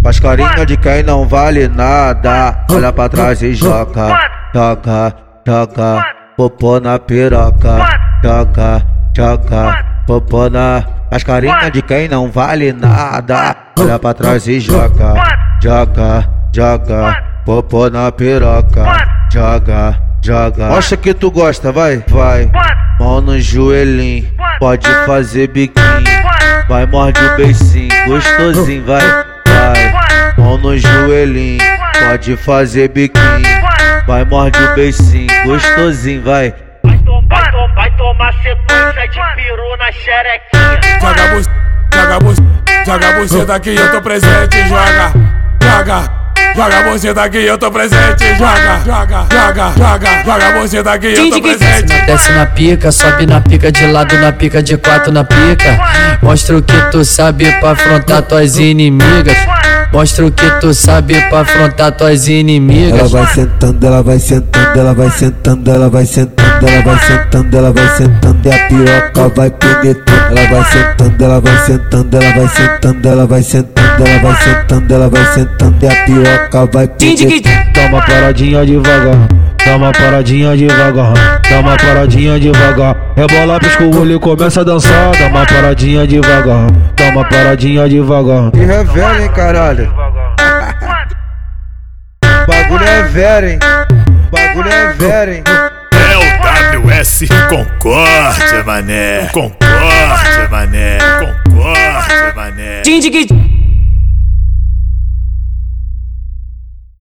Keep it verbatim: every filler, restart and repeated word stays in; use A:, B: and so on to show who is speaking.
A: Faz carinha de quem não vale nada. Olha pra trás e joga, joga, joga. Popô na piroca, joga, joga. Popô na... Faz carinha de quem não vale nada. Olha pra trás e joga, joga, joga. Popô na piroca, joga, joga. Mostra que tu gosta, vai, vai. Mão no joelhinho, pode fazer biquinho. Vai, morde o beicinho, gostosinho, vai, vai. Mão no joelhinho, pode fazer biquinho. Vai, morde o beicinho, gostosinho, vai.
B: Vai, tom, vai, tom, vai tomar sequência de peru na xerequinha.
C: Joga a bus, joga a bus, joga a buceta aqui, eu tô presente, joga, joga. Joga a buceta aqui, eu tô presente, joga, joga, joga, joga. Joga a buceta aqui, eu tô presente.
D: Desce na pica, sobe na pica de lado, na pica de quatro na pica. Mostra o que tu sabe pra afrontar tuas inimigas. Mostra o que tu sabe pra afrontar tuas inimigas.
E: Ela vai sentando, ela vai sentando, ela vai sentando, ela vai sentando, ela vai sentando, ela vai sentando e a piroca vai penetrando. Ela vai sentando, ela vai sentando, ela vai sentando, ela vai sentando, ela vai sentando, ela vai sentando e a piroca vai penetrando.
A: Dá uma paradinha devagar, dá uma paradinha devagar, dá uma paradinha devagar. Rebola, pisca o olho e começa a dançar. Dá uma paradinha devagar, dá uma paradinha devagar. E revela, hein, caralho. Bagulho é vera, hein. Bagulho é vera, hein.
C: É o W S Concórdia, mané. Concórdia, mané. Concórdia, mané.